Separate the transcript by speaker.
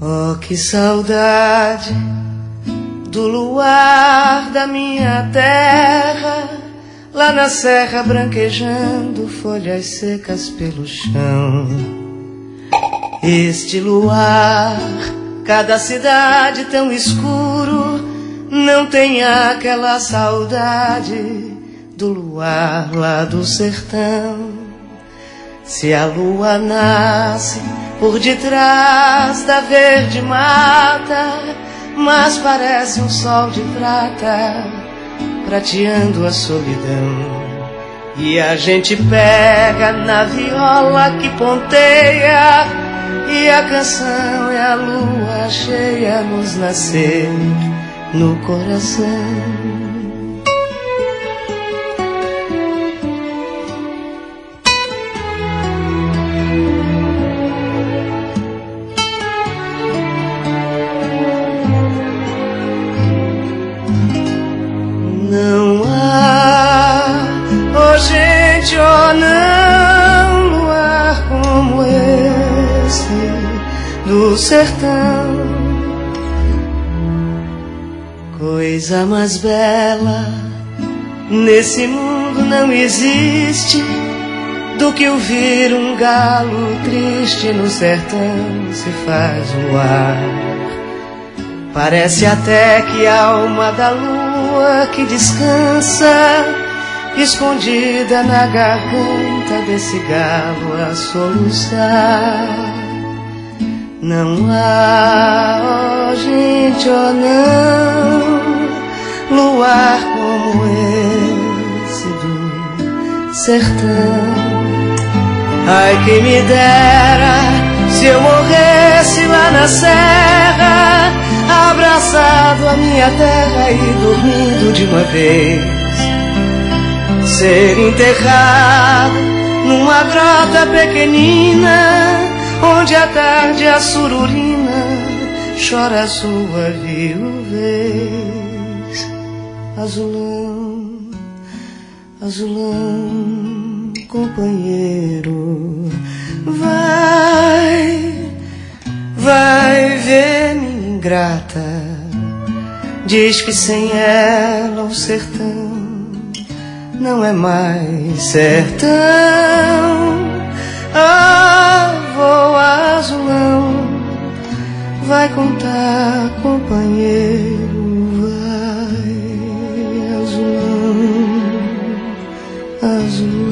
Speaker 1: Oh, que saudade do luar da minha terra, lá na serra branquejando folhas secas pelo chão. Este luar, cada cidade tão escuro, não tem aquela saudade do luar lá do sertão. Se a lua nasce por detrás da verde mata, mas parece um sol de prata, prateando a solidão. E a gente pega na viola que ponteia, e a canção é a lua cheia a nos nascer no coração. Não há, oh gente, oh não, luar como esse do sertão. Coisa mais bela nesse mundo não existe do que ouvir um galo triste no sertão se faz luar. Parece até que a alma da lua que descansa, escondida na garganta desse galo a soluçar. Não há, oh gente, oh não, luar como esse do sertão. Ai, quem me dera se eu morresse lá na serra, abraçado à minha terra e dormindo de uma vez. Ser enterrado numa grota pequenina, onde à tarde a sururina chora a sua viuvez. Azulão, azulão, companheiro, vai ver minha ingrata. Diz que sem ela o sertão não é mais sertão. Ah, voa azulão, vai contar, companheiro, vai azulão, azulão.